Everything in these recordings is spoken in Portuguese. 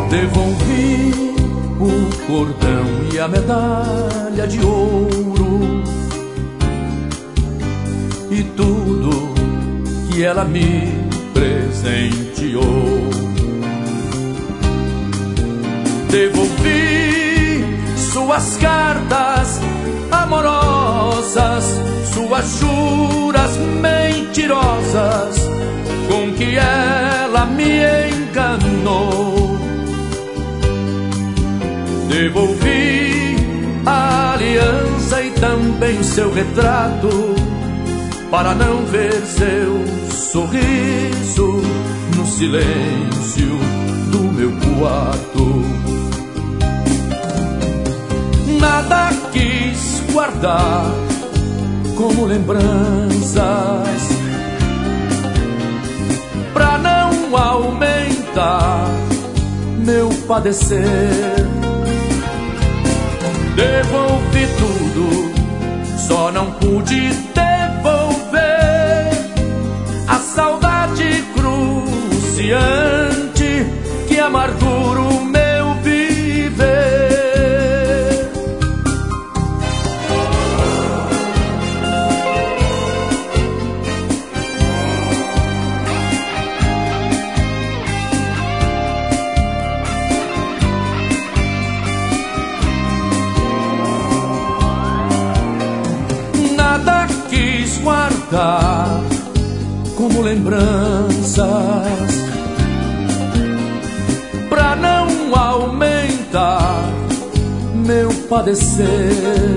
Devolvi o cordão e a medalha de ouro e tudo que ela me presenteou. Devolvi suas cartas amorosas, suas juras mentirosas com que ela me enganou. Devolvi a aliança e também seu retrato para não ver seu sorriso no silêncio do meu quarto. Nada quis guardar como lembranças pra não aumentar meu padecer. Devolvi tudo, só não pude devolver a saudade cruciante que amargura o meu viver. Nada quis guardar como lembranças pra não aumentar meu padecer.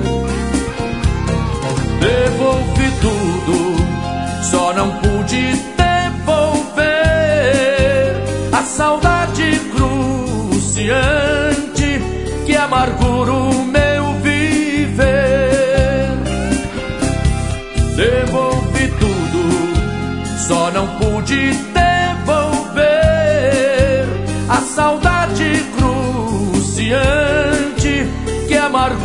Devolvi tudo, só não pude devolver a saudade cruciante que amargura o meu viver. Devolvi tudo, só não pude devolver a saudade cruciante que amargura